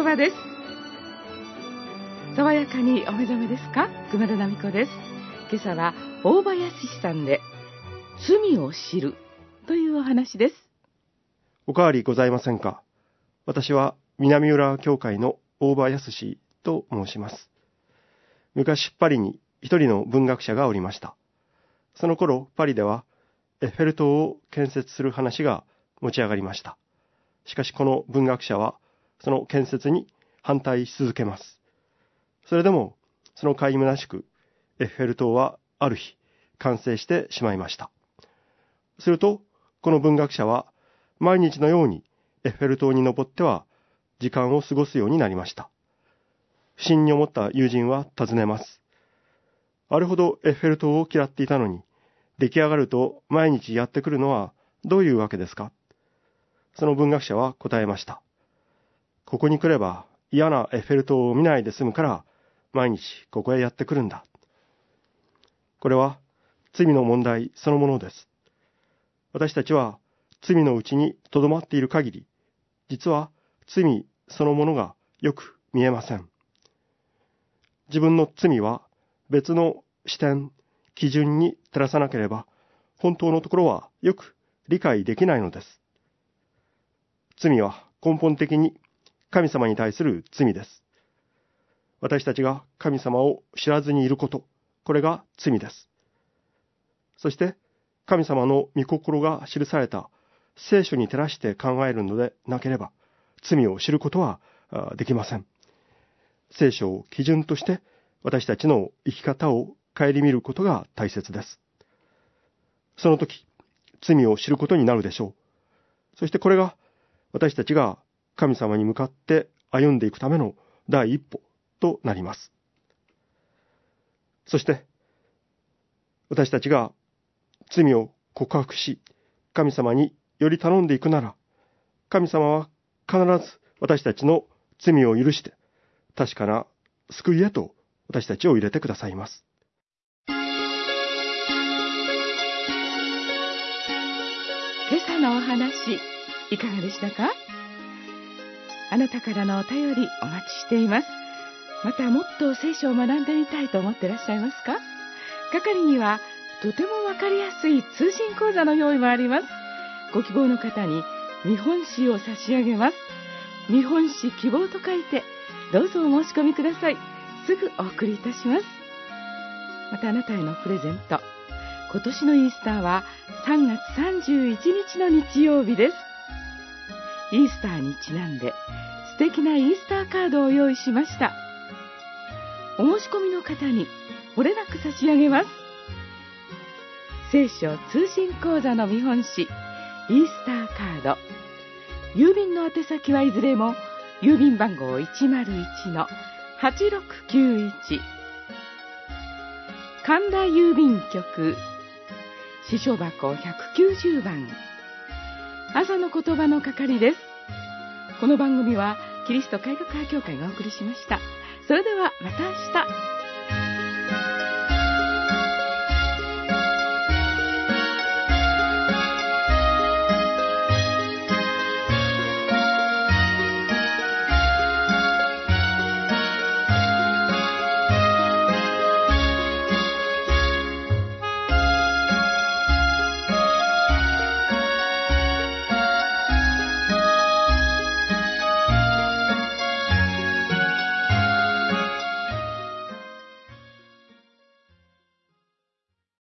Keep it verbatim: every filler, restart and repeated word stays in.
葉です。爽やかにお目覚めですか？熊田奈美子です。今朝は大場康さんで罪を知るというお話です。 おかわりございませんか？私は南浦教会の大場康と申します。昔パリに一人の文学者がおりました。その頃パリではエッフェル塔を建設する話が持ち上がりました。しかしこの文学者はその建設に反対し続けます。それでもその甲斐虚しくエッフェル塔はある日完成してしまいました。するとこの文学者は毎日のようにエッフェル塔に登っては時間を過ごすようになりました。不審に思った友人は尋ねます。あれほどエッフェル塔を嫌っていたのに、出来上がると毎日やってくるのはどういうわけですか？その文学者は答えました。ここに来れば嫌なエッフェル塔を見ないで済むから毎日ここへやってくるんだ。これは罪の問題そのものです。私たちは罪のうちにとどまっている限り、実は罪そのものがよく見えません。自分の罪は別の視点、基準に照らさなければ、本当のところはよく理解できないのです。罪は根本的に神様に対する罪です。私たちが神様を知らずにいること、これが罪です。そして神様の御心が記された聖書に照らして考えるのでなければ、罪を知ることはできません。聖書を基準として私たちの生き方を顧みることが大切です。その時、罪を知ることになるでしょう。そしてこれが私たちが神様に向かって歩んでいくための第一歩となります。そして私たちが罪を告白し、神様により頼んでいくなら、神様は必ず私たちの罪を許して、確かな救いへと私たちを入れてくださいます。 今朝のお話、いかがでしたか？あなたからのお便りお待ちしています。またもっと聖書を学んでみたいと思っていらっしゃいますか？係にはとてもわかりやすい通信講座の用意もあります。ご希望の方に見本紙を差し上げます。見本紙希望と書いてどうぞお申し込みください。すぐお送りいたします。またあなたへのプレゼント。今年のイースターはさんがつさんじゅういちにちの日曜日です。イースターにちなんで素敵なイースターカードを用意しました。お申し込みの方に漏れなく差し上げます。聖書通信講座の見本紙イースターカード。郵便の宛先はいずれも郵便番号 いちまるいちのはちろくきゅういち 神田郵便局支所箱ひゃくきゅうじゅうばん、朝の言葉の係です。この番組はキリスト改革派教会がお送りしました。それではまた明日。